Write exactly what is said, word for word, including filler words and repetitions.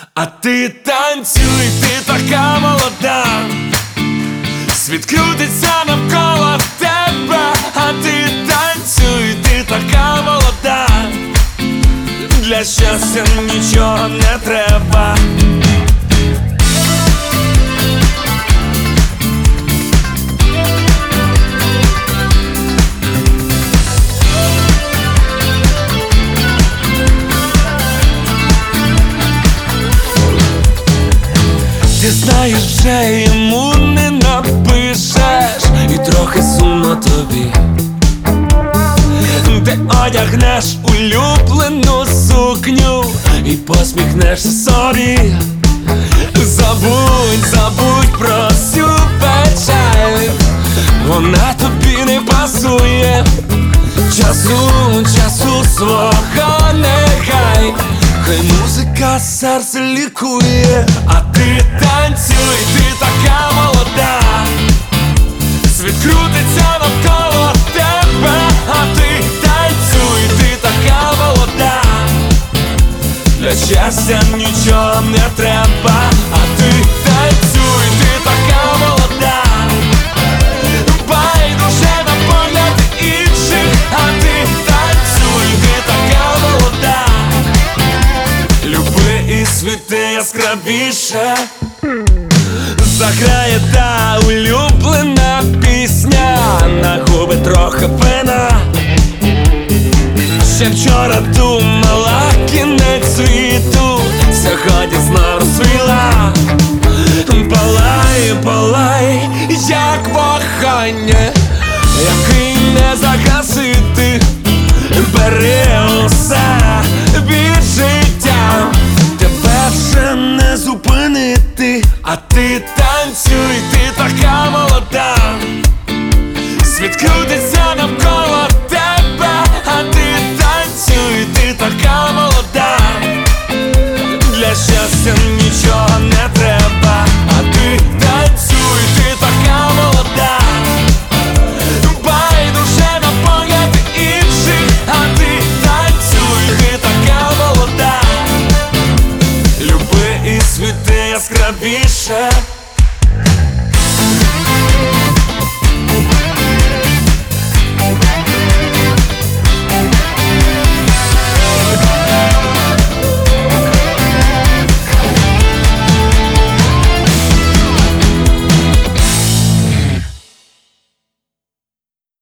А ти танцюй, ти така молода, світ крутиться навколо тебе. А ти танцюй, ти така молода, для щастя нічого не треба. Ти знаєш, вже йому не напишеш, і трохи сумно тобі. Ти одягнеш улюблену сукню і посміхнешся собі. Забудь, забудь про всю печаль, вона тобі не пасує. Часу, часу свого нехай, хай музика серце лікує. А ти танцюй, ти така молода, світ крутиться навколо тебе. А ти танцюй, ти така молода, для щастя нічого не треба. А ти танцюй, ти така молода, байдуже на погляди інших. А ти танцюй, ти така молода, люби і світи яскравіше. Заграє та улюблена пісня, на губи трохи вина. Ще вчора думала, кінець світу,